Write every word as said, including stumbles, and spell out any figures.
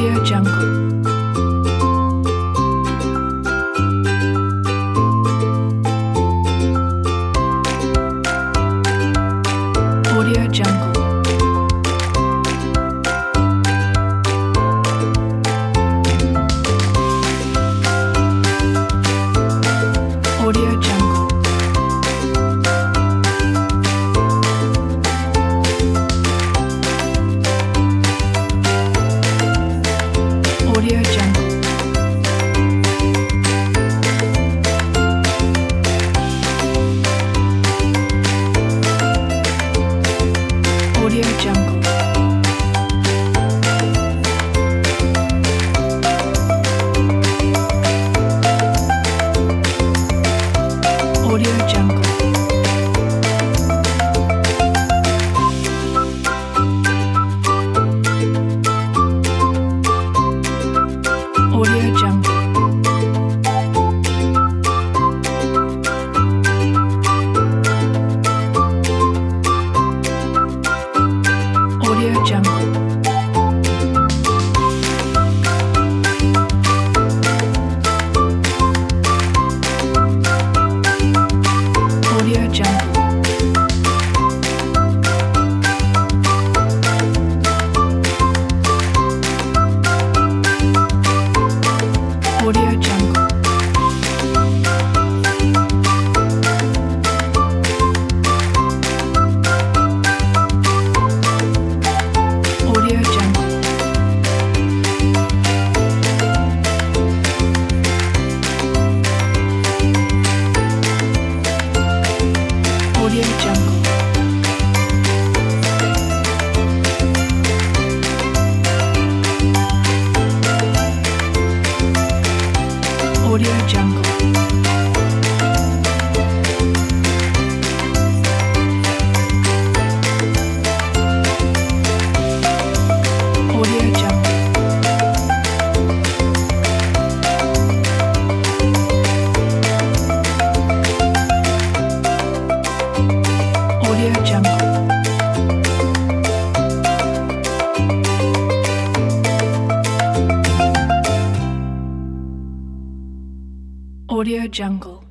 Audio Jungle. Audio Jungle. Audio Jungle. Audio Jungle. Audio Jungle. Audio Jungle. Audio Jungle. Audio Jungle. Audio Jungle. Audio Jungle. Audio Jungle. Audio Jungle. Audio Jungle. Audio Jungle. Audio Jungle. Audio Jungle.